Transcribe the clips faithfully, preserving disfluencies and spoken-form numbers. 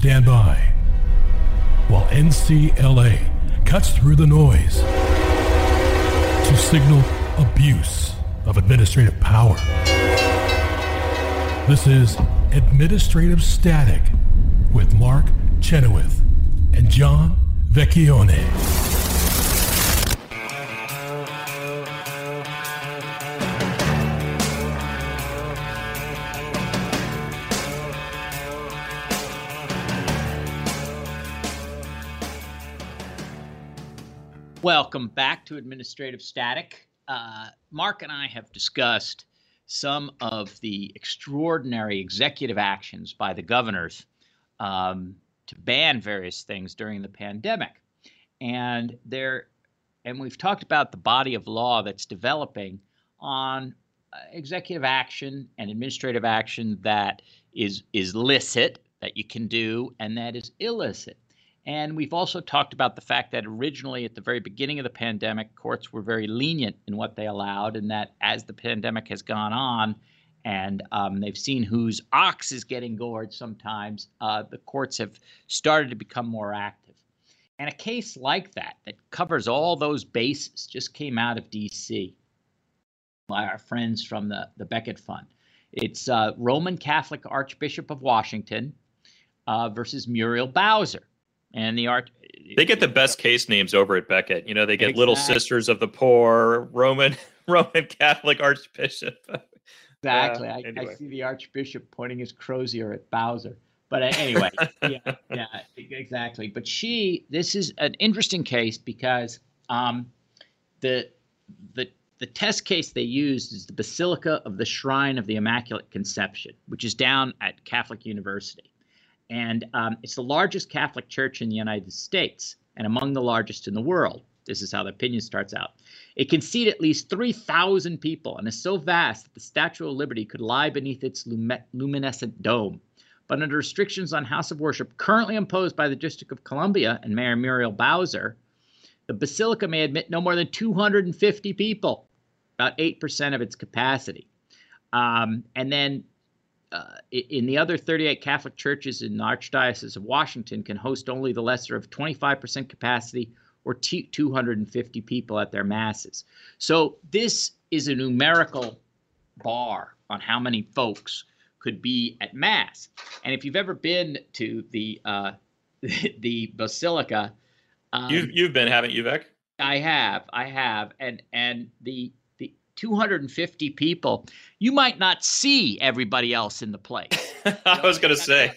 stand by while N C L A cuts through the noise to signal abuse of administrative power. This is Administrative Static with Mark Chenoweth and John Vecchione. Welcome back to Administrative Static. Uh, Mark and I have discussed some of the extraordinary executive actions by the governors um, to ban various things during the pandemic. And there, and we've talked about the body of law that's developing on uh, executive action and administrative action that is, is licit, that you can do, and that is illicit. And we've also talked about the fact that originally at the very beginning of the pandemic, courts were very lenient in what they allowed, and that as the pandemic has gone on and um, they've seen whose ox is getting gored sometimes, uh, the courts have started to become more active. And a case like that, that covers all those bases, just came out of D C by our friends from the, the Becket Fund. It's uh, Roman Catholic Archbishop of Washington uh, versus Muriel Bowser. And the art, they get the best case names over at Becket. You know, they get exactly. Little Sisters of the Poor, Roman Roman Catholic Archbishop. Exactly. Uh, I, anyway. I see the Archbishop pointing his crozier at Bowser. But uh, anyway, yeah, yeah, exactly. But she, this is an interesting case because um, the the the test case they used is the Basilica of the Shrine of the Immaculate Conception, which is down at Catholic University. And um, it's the largest Catholic church in the United States and among the largest in the world. This is how the opinion starts out. It can seat at least three thousand people and is so vast that the Statue of Liberty could lie beneath its lum- luminescent dome. But under restrictions on house of worship currently imposed by the District of Columbia and Mayor Muriel Bowser, the Basilica may admit no more than two hundred fifty people, about eight percent of its capacity. Um, and then Uh, in the other thirty-eight Catholic churches in the Archdiocese of Washington can host only the lesser of twenty-five percent capacity or t- two hundred fifty people at their masses. So this is a numerical bar on how many folks could be at Mass. And if you've ever been to the uh, the Basilica, um, You've you've been, haven't you, Vec? I have, I have, and and the two hundred fifty people, you might not see everybody else in the place. I was going to say.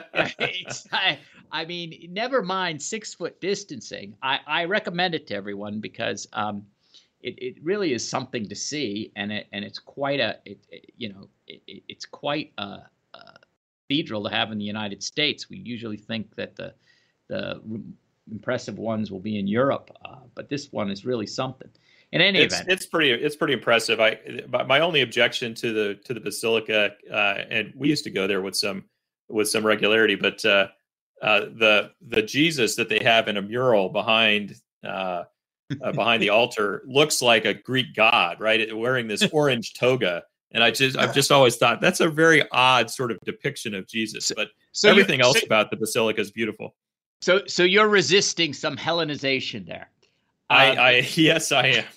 it's, I, I mean, never mind six foot distancing. I, I recommend it to everyone because um, it, it really is something to see, and it and it's quite a it, it, you know it, it's quite a, a cathedral to have in the United States. We usually think that the the impressive ones will be in Europe, uh, but this one is really something. In any it's, event, it's pretty it's pretty impressive. I my only objection to the to the Basilica, uh, and we used to go there with some with some regularity, but uh, uh, the the Jesus that they have in a mural behind uh, uh, behind the altar looks like a Greek god, right? Wearing this orange toga, and I just I've just always thought that's a very odd sort of depiction of Jesus. But so everything else so, about the Basilica is beautiful. So so you're resisting some Hellenization there. I, Um, I yes, I am.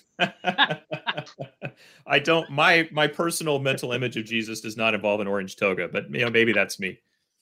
I don't. My my personal mental image of Jesus does not involve an orange toga, but you know, maybe that's me.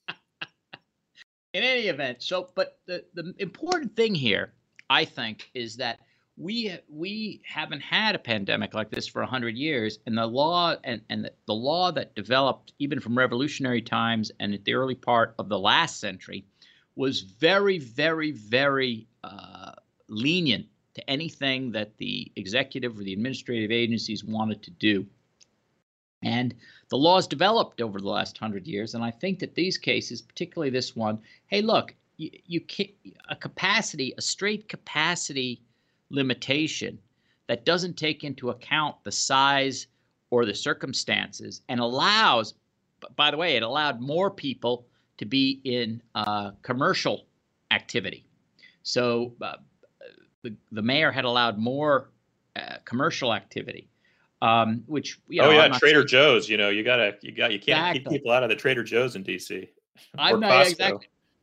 In any event, so but the the important thing here, I think, is that we we haven't had a pandemic like this for a hundred years, and the law and and the, the law that developed even from revolutionary times and at the early part of the last century was very, very, very uh, lenient to anything that the executive or the administrative agencies wanted to do. And the laws developed over the last hundred years. And I think that these cases, particularly this one, hey, look, you, you can't, a capacity, a straight capacity limitation that doesn't take into account the size or the circumstances and allows, by the way, it allowed more people to be in uh, commercial activity. So, uh, The, the mayor had allowed more uh, commercial activity, um, which you know, oh yeah, I'm not Trader saying, Joe's. You know, you gotta, you got, you can't exactly. keep people out of the Trader Joe's in D C I'm or not Costco. exactly.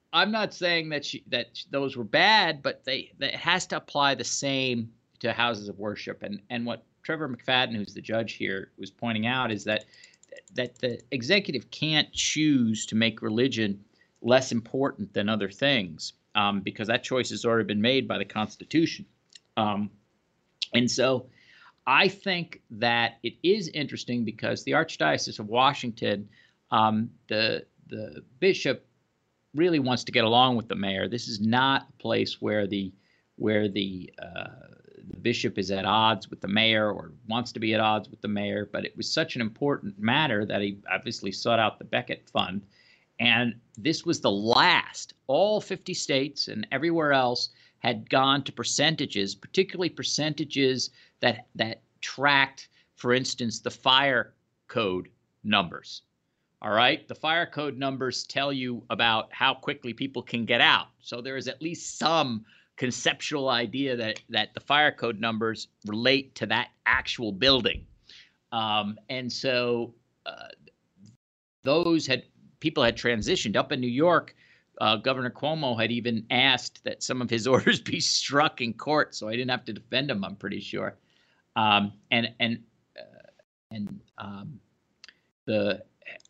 I'm not saying that she, that those were bad, but they, they it has to apply the same to houses of worship. And and what Trevor McFadden, who's the judge here, was pointing out is that that the executive can't choose to make religion less important than other things, um, because that choice has already been made by the Constitution. Um, and so I think that it is interesting because the Archdiocese of Washington, um, the the bishop really wants to get along with the mayor. This is not a place where the where the, uh, the bishop is at odds with the mayor or wants to be at odds with the mayor. But it was such an important matter that he obviously sought out the Becket Fund. And this was the last. All fifty states and everywhere else had gone to percentages, particularly percentages that that tracked, for instance, the fire code numbers. All right. The fire code numbers tell you about how quickly people can get out. So there is at least some conceptual idea that, that the fire code numbers relate to that actual building. Um, and so uh, those had people had transitioned up in New York. Uh, Governor Cuomo had even asked that some of his orders be struck in court. So I didn't have to defend him, I'm pretty sure. Um, and and uh, and um, the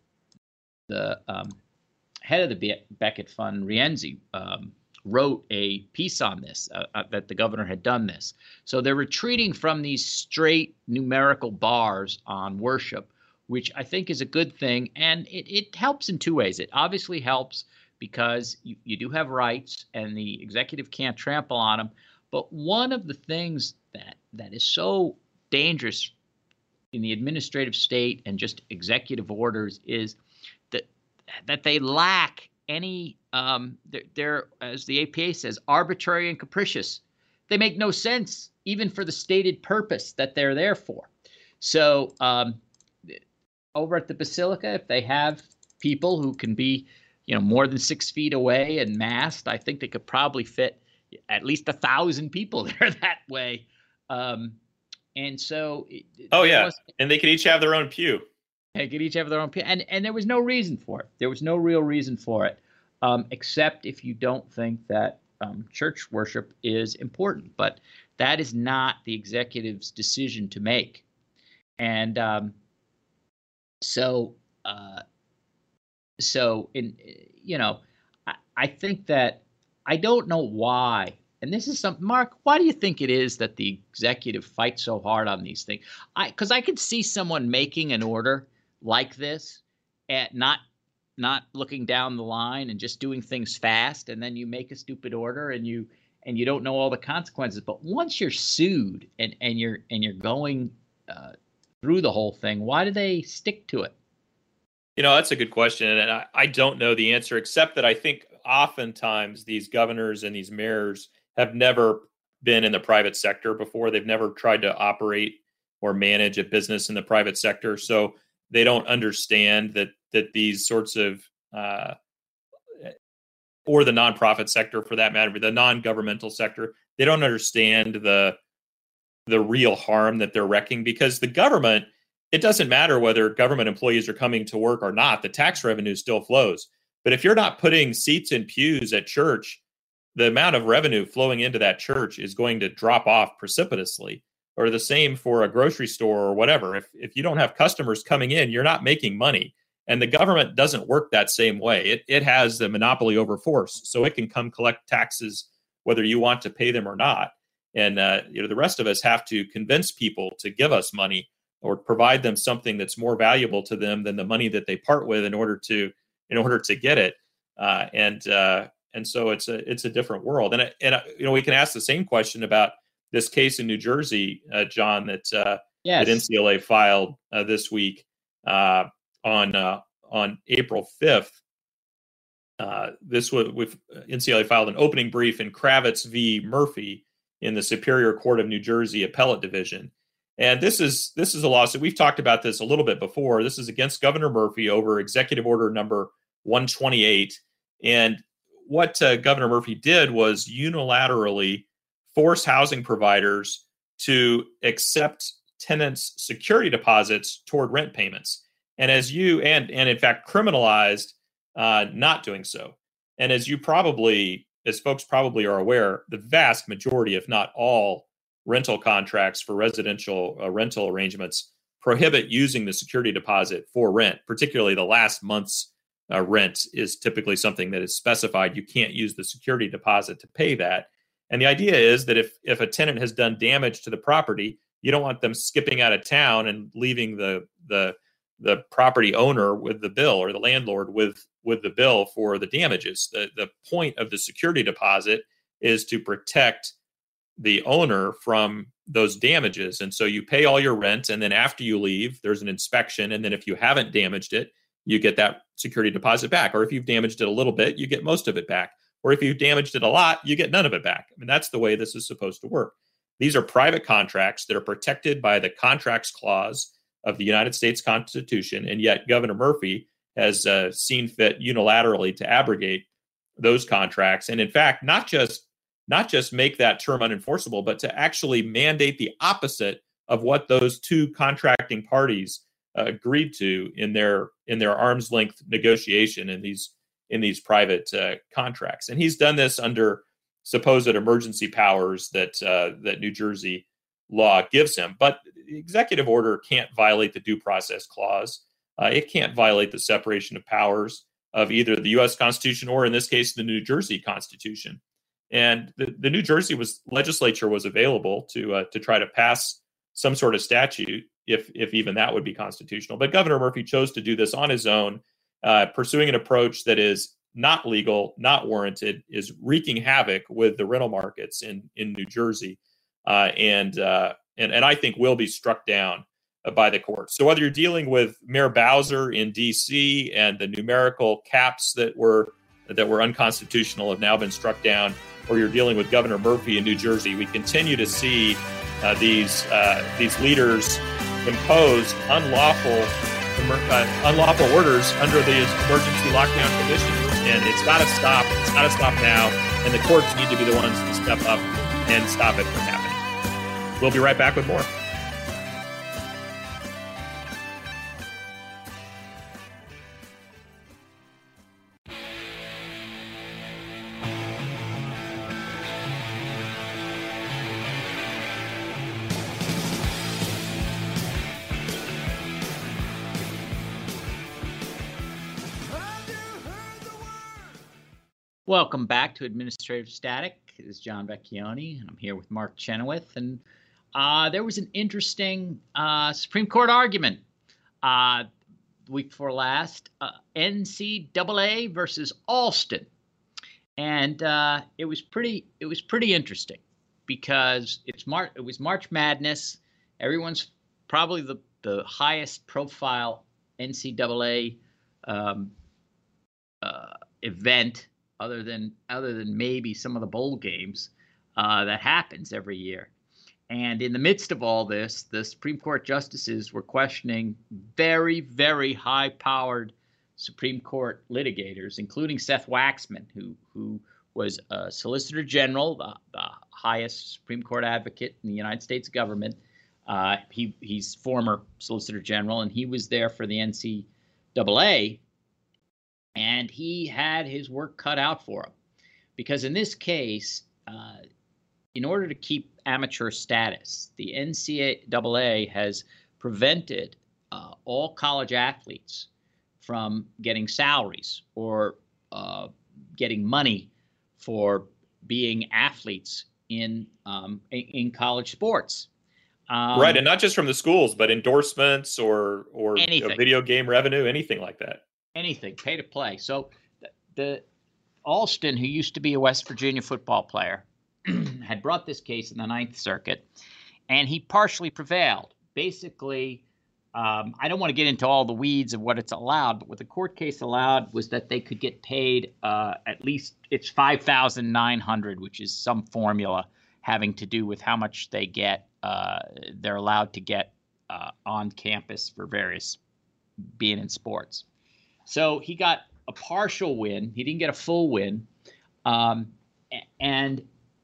The um, head of the Be- Becket Fund, Rienzi, um, wrote a piece on this, uh, uh, that the governor had done this. So they're retreating from these straight numerical bars on worship, which I think is a good thing. And it, it helps in two ways. It obviously helps because you, you do have rights and the executive can't trample on them. But one of the things that that is so dangerous in the administrative state and just executive orders is that that they lack any, um, they're, they're, as the A P A says, arbitrary and capricious. They make no sense, even for the stated purpose that they're there for. So um, over at the Basilica, if they have people who can be, you know, more than six feet away and masked, I think they could probably fit at least a thousand people there that way. Um, and so, it, oh yeah, and they could each have their own pew. They could each have their own pew, and and there was no reason for it. There was no real reason for it, um, except if you don't think that um, church worship is important. But that is not the executive's decision to make, and um, so uh, so in you know, I, I think that I don't know why. And this is something, Mark, why do you think it is that the executive fights so hard on these things? I, because I could see someone making an order like this and not not looking down the line and just doing things fast, and then you make a stupid order and you and you don't know all the consequences. But once you're sued and, and you're and you're going uh, through the whole thing, why do they stick to it? You know, that's a good question, and I, I don't know the answer, except that I think oftentimes these governors and these mayors have never been in the private sector before. They've never tried to operate or manage a business in the private sector. So they don't understand that that these sorts of, uh, or the nonprofit sector for that matter, the non-governmental sector, they don't understand the the real harm that they're wrecking, because the government, it doesn't matter whether government employees are coming to work or not, the tax revenue still flows. But if you're not putting seats in pews at church, the amount of revenue flowing into that church is going to drop off precipitously. Or the same for a grocery store or whatever. If if you don't have customers coming in, you're not making money. And the government doesn't work that same way. It it has the monopoly over force, so it can come collect taxes whether you want to pay them or not. And uh, you know, the rest of us have to convince people to give us money or provide them something that's more valuable to them than the money that they part with in order to in order to get it. Uh, and uh, and so it's a it's a different world. And and uh, you know, we can ask the same question about this case in New Jersey, uh, John, that uh, yes. that N C L A filed uh, this week uh, on uh, on April fifth. Uh, this was with N C L A filed an opening brief in Kravitz v. Murphy in the Superior Court of New Jersey Appellate Division, and this is this is a lawsuit. We've talked about this a little bit before. This is against Governor Murphy over Executive Order number one twenty-eight, and what uh, Governor Murphy did was unilaterally force housing providers to accept tenants' security deposits toward rent payments. And as you, and, and in fact, criminalized uh, not doing so. And as you probably, as folks probably are aware, the vast majority, if not all, rental contracts for residential uh, rental arrangements prohibit using the security deposit for rent. Particularly the last month's uh, rent is typically something that is specified. You can't use the security deposit to pay that. And the idea is that if if a tenant has done damage to the property, you don't want them skipping out of town and leaving the the the property owner with the bill, or the landlord with with the bill for the damages. The the point of the security deposit is to protect the owner from those damages. And so you pay all your rent, and then after you leave, there's an inspection. And then if you haven't damaged it, you get that security deposit back. Or if you've damaged it a little bit, you get most of it back. Or if you've damaged it a lot, you get none of it back. I mean, that's the way this is supposed to work. These are private contracts that are protected by the Contracts Clause of the United States Constitution. And yet Governor Murphy has uh, seen fit unilaterally to abrogate those contracts. And in fact, not just not just make that term unenforceable, but to actually mandate the opposite of what those two contracting parties uh, agreed to in their in their arm's length negotiation in these in these private uh, contracts. And he's done this under supposed emergency powers that uh, that New Jersey law gives him. But the executive order can't violate the due process clause. Uh, it can't violate the separation of powers of either the U S Constitution or, in this case, the New Jersey Constitution. And the, the New Jersey was legislature was available to uh, to try to pass some sort of statute, if if even that would be constitutional. But Governor Murphy chose to do this on his own, uh, pursuing an approach that is not legal, not warranted, is wreaking havoc with the rental markets in in New Jersey, uh, and uh, and and I think will be struck down uh, by the court. So whether you're dealing with Mayor Bowser in D C and the numerical caps that were that were unconstitutional have now been struck down, or you're dealing with Governor Murphy in New Jersey, we continue to see uh, these uh, these leaders impose unlawful uh, unlawful orders under these emergency lockdown conditions. And it's got to stop. It's got to stop now. And the courts need to be the ones to step up and stop it from happening. We'll be right back with more. Welcome back to Administrative Static. This is John Vecchione, and I'm here with Mark Chenoweth. And uh, there was an interesting uh, Supreme Court argument uh, the week before last, uh, N C double A versus Alston, and uh, it was pretty. It was pretty interesting because it's Mar- It was March Madness. Everyone's probably the the highest profile N C double A um, uh, event. Other than other than maybe some of the bowl games uh, that happens every year. And in the midst of all this, the Supreme Court justices were questioning very, very high-powered Supreme Court litigators, including Seth Waxman, who who was a Solicitor General, the, the highest Supreme Court advocate in the United States government. Uh, he he's former Solicitor General, and he was there for the N C double A. And he had his work cut out for him, because in this case, uh, in order to keep amateur status, the N C double A has prevented uh, all college athletes from getting salaries or uh, getting money for being athletes in um, in college sports. Um, right, and not just from the schools, but endorsements or or you know, video game revenue, anything like that. Anything, pay to play. So the, the Alston, who used to be a West Virginia football player, had brought this case in the Ninth Circuit, and he partially prevailed. Basically, um, I don't want to get into all the weeds of what it's allowed, but what the court case allowed was that they could get paid uh, at least it's five thousand nine hundred dollars, which is some formula having to do with how much they get. Uh, they're allowed to get uh, on campus for various being in sports. So he got a partial win. He didn't get a full win. Um, and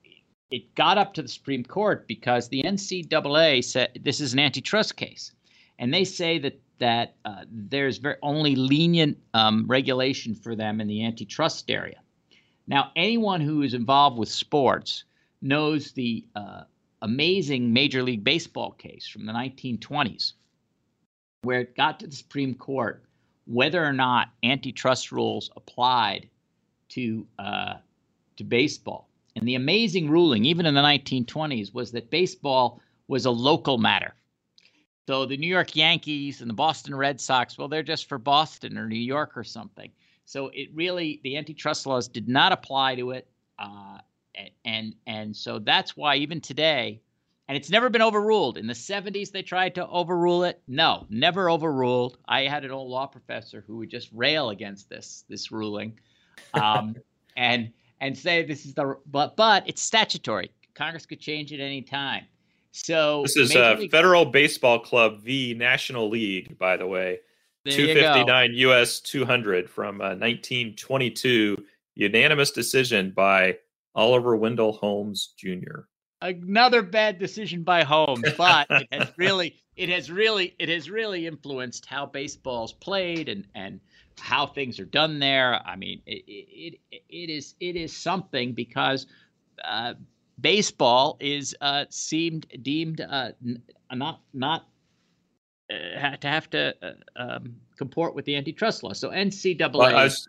it got up to the Supreme Court because the N C double A said this is an antitrust case. And they say that that uh, there's very only lenient um, regulation for them in the antitrust area. Now, anyone who is involved with sports knows the uh, amazing Major League Baseball case from the nineteen twenties, where it got to the Supreme Court whether or not antitrust rules applied to uh, to baseball. And the amazing ruling, even in the nineteen twenties, was that baseball was a local matter. So the New York Yankees and the Boston Red Sox, well, they're just for Boston or New York or something. So it really, the antitrust laws did not apply to it. Uh, and and so that's why even today, and it's never been overruled. In the seventies, they tried to overrule it. No, never overruled. I had an old law professor who would just rail against this this ruling, um, and and say this is the but but it's statutory. Congress could change it any time. So this is uh, League, Federal Baseball Club v. National League, by the way, two fifty-nine U S two hundred from uh, nineteen twenty-two, unanimous decision by Oliver Wendell Holmes Junior Another bad decision by Holmes, but it has really, it has really, it has really influenced how baseball's played and and how things are done there. I mean, it it it, it is it is something because. Uh, Baseball is uh, seemed deemed uh, n- not not uh, to have to uh, um, comport with the antitrust law. So N C double A. Well, I was,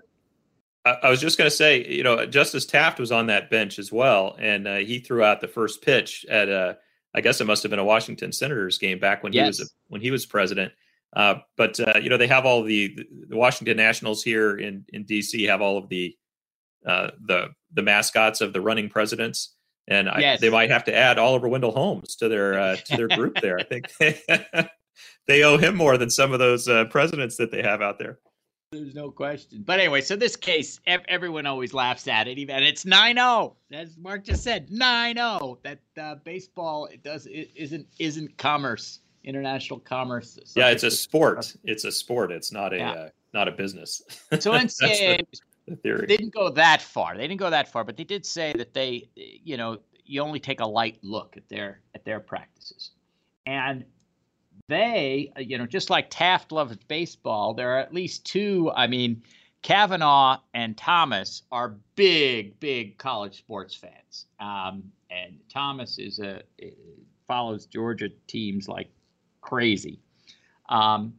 I was just going to say, you know, Justice Taft was on that bench as well, and uh, he threw out the first pitch at a, I guess it must have been a Washington Senators game back when yes. he was a, when he was president. Uh, but uh, you know, they have all the the Washington Nationals here in in D C have all of the uh, the the mascots of the running presidents. And I, yes. they might have to add Oliver Wendell Holmes to their uh, to their group there. I think they, they owe him more than some of those uh, presidents that they have out there. There's no question. But anyway, so this case, ev- everyone always laughs at it, even and it's nine oh. As Mark just said, nine oh. That uh, baseball it does it isn't isn't commerce, international commerce. Yeah, it's a sport. It's a sport. It's not a yeah. uh, not a business. So N C double A. The theory. They didn't go that far. They didn't go that far, but they did say that they, you know, you only take a light look at their at their practices. And they, you know, just like Taft loves baseball, there are at least two. I mean, Kavanaugh and Thomas are big, big college sports fans. Um, and Thomas is a follows Georgia teams like crazy. Um,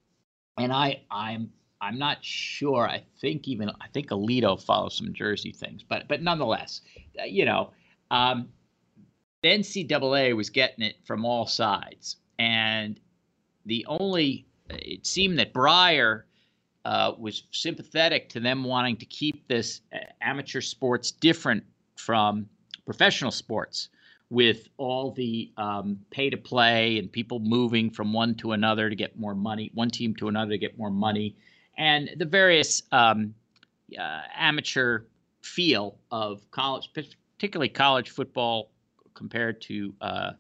and I, I'm. I'm not sure. I think even I think Alito follows some Jersey things, but but nonetheless, uh, you know, um, the N C double A was getting it from all sides, and the only it seemed that Breyer uh, was sympathetic to them wanting to keep this uh, amateur sports different from professional sports, with all the um, pay to play and people moving from one to another to get more money, one team to another to get more money. And the various um, uh, amateur feel of college, particularly college football, compared to uh,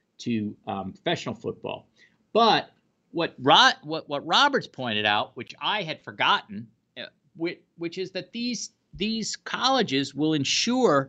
to um, professional football. But what, Ro- what what Roberts pointed out, which I had forgotten, uh, which, which is that these these colleges will insure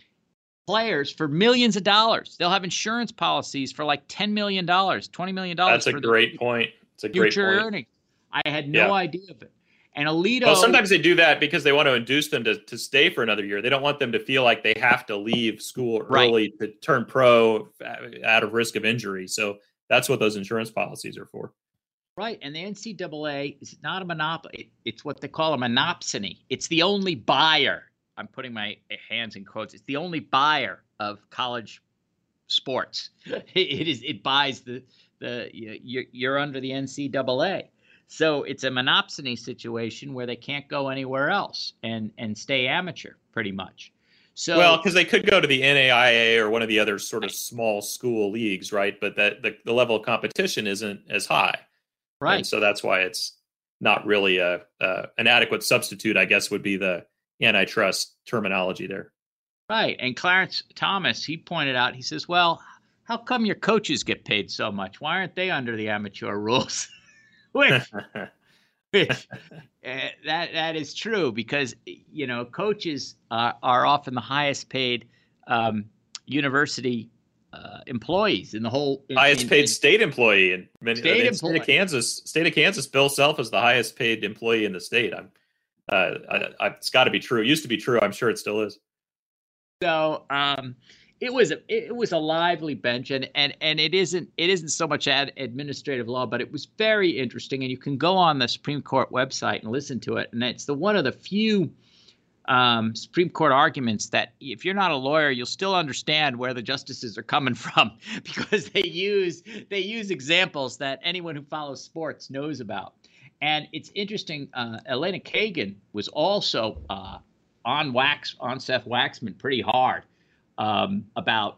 players for millions of dollars. They'll have insurance policies for like ten million dollars, twenty million dollars. That's a great point. It's a great point. Future earnings. I had no yeah. idea of it. And Alito. Well, sometimes they do that because they want to induce them to, to stay for another year. They don't want them to feel like they have to leave school early right. to turn pro out of risk of injury. So that's what those insurance policies are for. Right. And the N C double A is not a monopoly. It's what they call a monopsony. It's the only buyer. I'm putting my hands in quotes. It's the only buyer of college sports. It is. It buys the the you're, you're under the N C double A. So it's a monopsony situation where they can't go anywhere else and, and stay amateur pretty much. So well, because they could go to the N A I A or one of the other sort of small school leagues, right? But that the, the level of competition isn't as high, right? And so that's why it's not really a, a an adequate substitute, I guess, would be the antitrust terminology there. Right. And Clarence Thomas, he pointed out, he says, well, how come your coaches get paid so much? Why aren't they under the amateur rules? Which, which uh, that that is true because, you know, coaches are, are often the highest paid um, university uh, employees in the whole. In, highest in, paid in, state employee in, in, state in employee. state of Kansas. State of Kansas, Bill Self is the highest paid employee in the state. I'm uh, I, I, it's got to be true. It used to be true. I'm sure it still is. So um, it was a it was a lively bench, and and and it isn't it isn't so much ad administrative law, but it was very interesting. And you can go on the Supreme Court website and listen to it. And it's the one of the few um, Supreme Court arguments that if you're not a lawyer, you'll still understand where the justices are coming from, because they use they use examples that anyone who follows sports knows about. And it's interesting. Uh, Elena Kagan was also uh, on wax on Seth Waxman pretty hard um, about.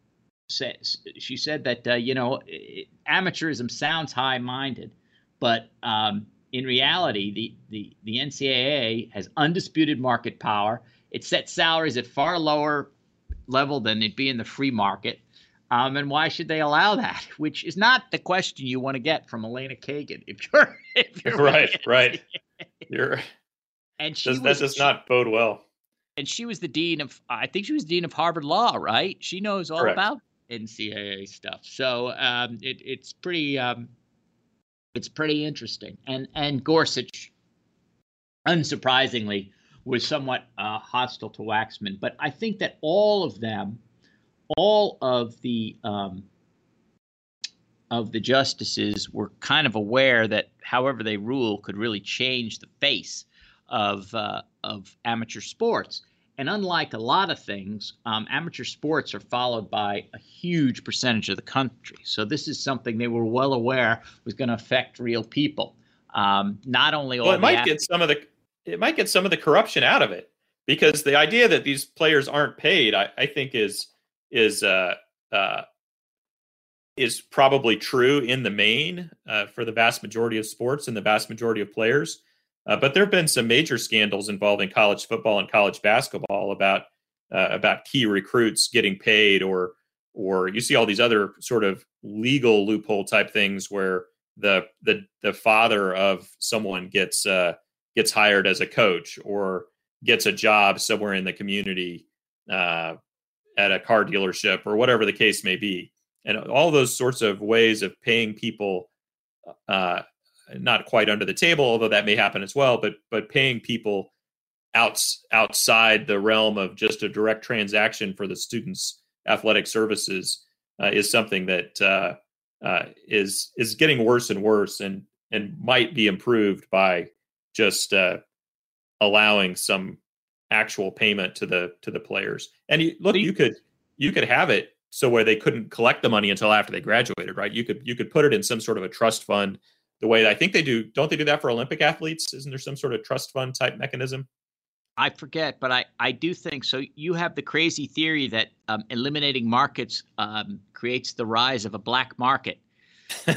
She said that uh, you know amateurism sounds high-minded, but um, in reality, the, the the N C double A has undisputed market power. It sets salaries at far lower level than it'd be in the free market. Um, and why should they allow that? Which is not the question you want to get from Elena Kagan. If you're, if you're right, right, you're, and she does, was, that does not bode well. And she was the dean of, I think she was dean of Harvard Law, right? She knows all Correct. about N C double A stuff. So um, it, it's pretty, um, it's pretty interesting. And and Gorsuch, unsurprisingly, was somewhat uh, hostile to Waxman. But I think that all of them. All of the um, of the justices were kind of aware that however they rule could really change the face of uh, of amateur sports. And unlike a lot of things, um, amateur sports are followed by a huge percentage of the country. So this is something they were well aware was going to affect real people. Um, not only all well, it might the get some of the it might get some of the corruption out of it, because the idea that these players aren't paid, I, I think, is. is uh, uh, is probably true in the main uh, for the vast majority of sports and the vast majority of players. Uh, but there have been some major scandals involving college football and college basketball about uh, about key recruits getting paid, or or you see all these other sort of legal loophole type things where the the the father of someone gets uh, gets hired as a coach or gets a job somewhere in the community. Uh, at a car dealership or whatever the case may be. And all those sorts of ways of paying people, uh, not quite under the table, although that may happen as well, but but paying people outs, outside the realm of just a direct transaction for the students' athletic services uh, is something that uh, uh, is is getting worse and worse, and and might be improved by just uh, allowing some actual payment to the to the players. And you, look, you could you could have it so where they couldn't collect the money until after they graduated, right? You could you could put it in some sort of a trust fund, the way that I think they do. Don't they do that for Olympic athletes? Isn't there some sort of trust fund type mechanism? I forget, but I, I do think so. You have the crazy theory that um, eliminating markets um, creates the rise of a black market. um,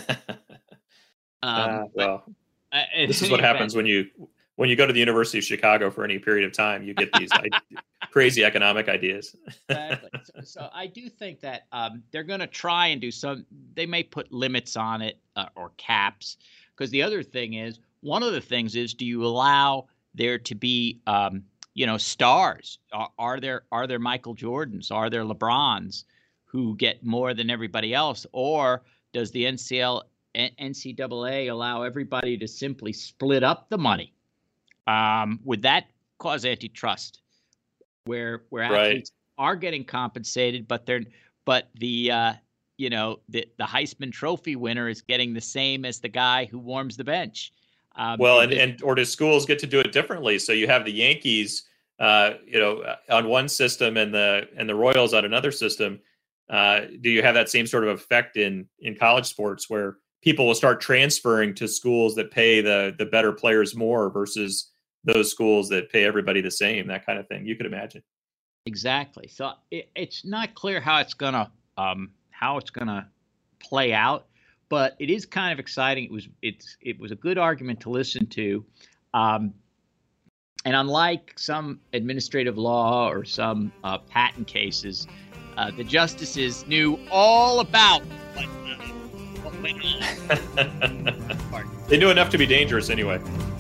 uh, well, uh, this is what happens when you when you go to the University of Chicago for any period of time. You get these I- crazy economic ideas. Exactly. So, so I do think that um, they're going to try and do some. They may put limits on it uh, or caps, because the other thing is, one of the things is, do you allow there to be, um, you know, stars? Are, are there are there Michael Jordans? Are there LeBrons who get more than everybody else? Or does the N C double A allow everybody to simply split up the money? Um, would that cause antitrust, where where athletes right. are getting compensated, but they're but the uh, you know the the Heisman Trophy winner is getting the same as the guy who warms the bench? Um, well, and, and or do schools get to do it differently? So you have the Yankees, uh, you know, on one system, and the and the Royals on another system. Uh, do you have that same sort of effect in in college sports, where people will start transferring to schools that pay the the better players more versus those schools that pay everybody the same? That kind of thing. You could imagine. Exactly. So it, it's not clear how it's gonna um, how it's gonna play out. But it is kind of exciting. It was it's it was a good argument to listen to, um, and unlike some administrative law or some uh, patent cases, uh, the justices knew all about what, uh, what went on. They knew enough to be dangerous anyway.